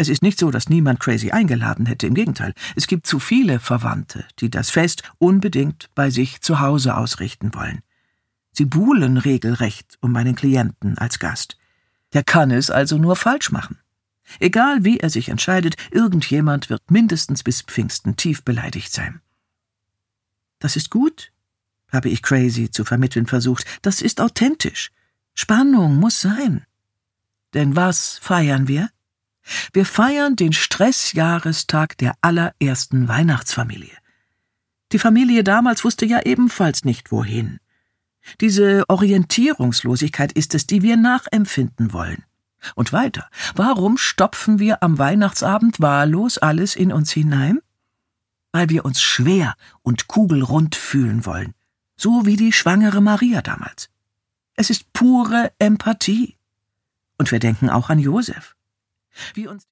Es ist nicht so, dass niemand Crazy eingeladen hätte, im Gegenteil. Es gibt zu viele Verwandte, die das Fest unbedingt bei sich zu Hause ausrichten wollen. Sie buhlen regelrecht um meinen Klienten als Gast. Der kann es also nur falsch machen. Egal wie er sich entscheidet, irgendjemand wird mindestens bis Pfingsten tief beleidigt sein. Das ist gut, habe ich Crazy zu vermitteln versucht. Das ist authentisch. Spannung muss sein. Denn was feiern wir? Wir feiern den Stressjahrestag der allerersten Weihnachtsfamilie. Die Familie damals wusste ja ebenfalls nicht, wohin. Diese Orientierungslosigkeit ist es, die wir nachempfinden wollen. Und weiter, warum stopfen wir am Weihnachtsabend wahllos alles in uns hinein? Weil wir uns schwer und kugelrund fühlen wollen, so wie die schwangere Maria damals. Es ist pure Empathie. Und wir denken auch an Josef. Wie uns